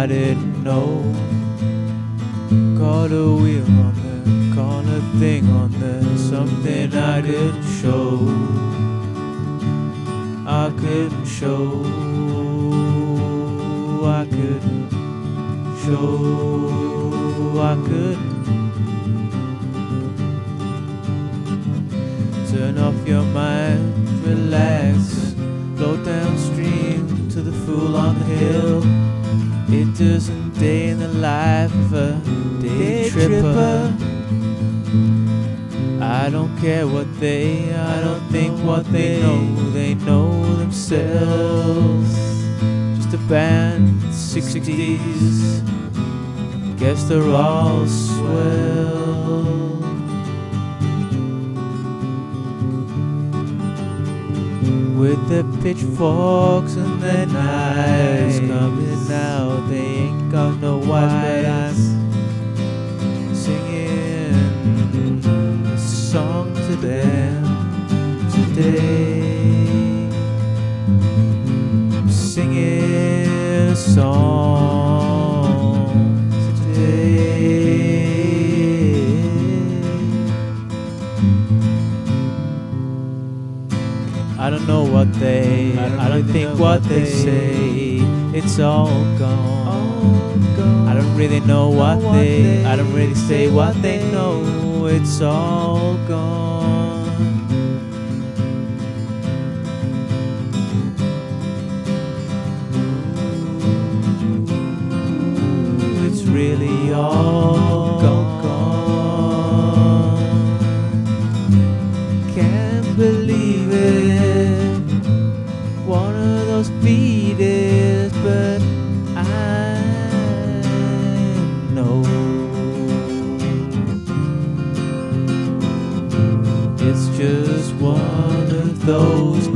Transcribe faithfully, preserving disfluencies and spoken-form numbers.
I didn't know. Caught a wheel on the corner thing on there, something I couldn't show. I couldn't show. I couldn't show. I couldn't. Turn off your mind, relax, flow downstream to the fool on the hill. It doesn't day in the life of a day tripper. I don't care what they, I don't think what they know. They know themselves. Just a band, sixties. Guess they're all swell. With their pitchforks and their knives coming out, they ain't got no wives. Singing a song to them today. Singing a song today. I don't know what they, I don't, I don't really think what they, they say. It's all gone. all gone. I don't really know what, what they, they, I don't really say what they know. It's all gone. Ooh, it's really all gone. Can't believe it. One of those beaters, but I know it's just one of those